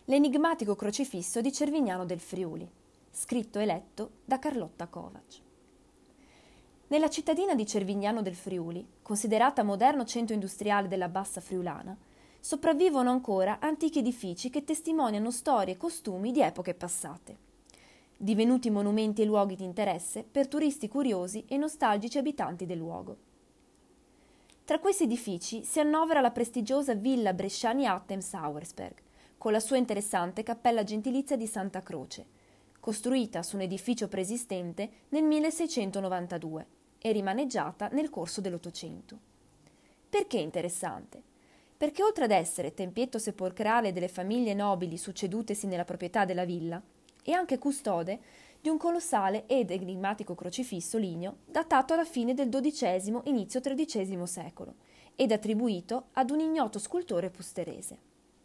L'enigmatico crocifisso di Cervignano del Friuli, scritto e letto da Carlotta Kovacs. Nella cittadina di Cervignano del Friuli, considerata moderno centro industriale della Bassa Friulana, sopravvivono ancora antichi edifici che testimoniano storie e costumi di epoche passate, divenuti monumenti e luoghi di interesse per turisti curiosi e nostalgici abitanti del luogo. Tra questi edifici si annovera la prestigiosa villa Bresciani Atem-Sauersberg, con la sua interessante cappella gentilizia di Santa Croce, costruita su un edificio preesistente nel 1692 e rimaneggiata nel corso dell'Ottocento. Perché interessante? Perché oltre ad essere tempietto sepolcrale delle famiglie nobili succedutesi nella proprietà della villa, è anche custode di un colossale ed enigmatico crocifisso ligneo datato alla fine del XII, inizio XIII secolo ed attribuito ad un ignoto scultore pusterese.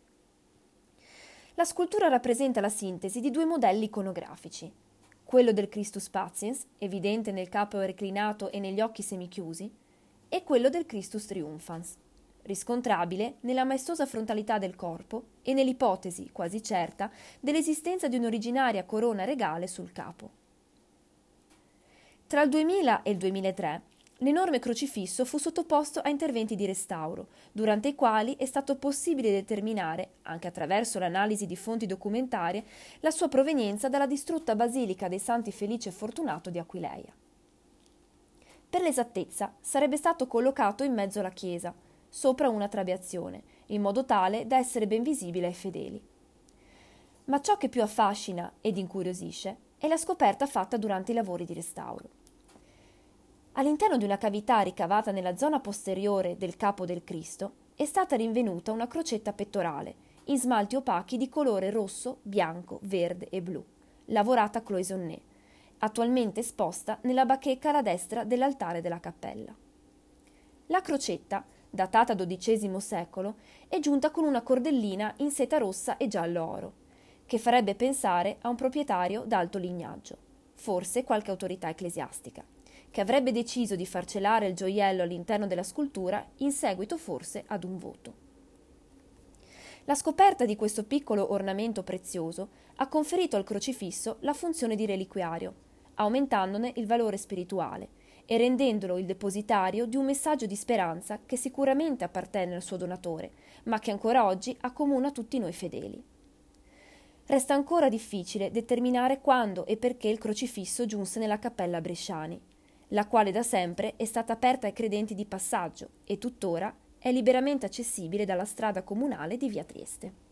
La scultura rappresenta la sintesi di due modelli iconografici, quello del Christus Patiens, evidente nel capo reclinato e negli occhi semichiusi, e quello del Christus Triumphans, riscontrabile nella maestosa frontalità del corpo e nell'ipotesi, quasi certa, dell'esistenza di un'originaria corona regale sul capo. Tra il 2000 e il 2003, l'enorme crocifisso fu sottoposto a interventi di restauro, durante i quali è stato possibile determinare, anche attraverso l'analisi di fonti documentarie, la sua provenienza dalla distrutta Basilica dei Santi Felice e Fortunato di Aquileia. Per l'esattezza, sarebbe stato collocato in mezzo alla chiesa, sopra una trabeazione, in modo tale da essere ben visibile ai fedeli. Ma ciò che più affascina ed incuriosisce è la scoperta fatta durante i lavori di restauro. All'interno di una cavità ricavata nella zona posteriore del capo del Cristo è stata rinvenuta una crocetta pettorale in smalti opachi di colore rosso, bianco, verde e blu, lavorata a cloisonné, attualmente esposta nella bacheca alla destra dell'altare della cappella. La crocetta, datata XII secolo, è giunta con una cordellina in seta rossa e giallo oro, che farebbe pensare a un proprietario d'alto lignaggio, forse qualche autorità ecclesiastica, che avrebbe deciso di far celare il gioiello all'interno della scultura in seguito forse ad un voto. La scoperta di questo piccolo ornamento prezioso ha conferito al crocifisso la funzione di reliquiario, aumentandone il valore spirituale e rendendolo il depositario di un messaggio di speranza che sicuramente appartenne al suo donatore, ma che ancora oggi accomuna tutti noi fedeli. Resta ancora difficile determinare quando e perché il crocifisso giunse nella cappella Bresciani, la quale da sempre è stata aperta ai credenti di passaggio e tuttora è liberamente accessibile dalla strada comunale di via Trieste.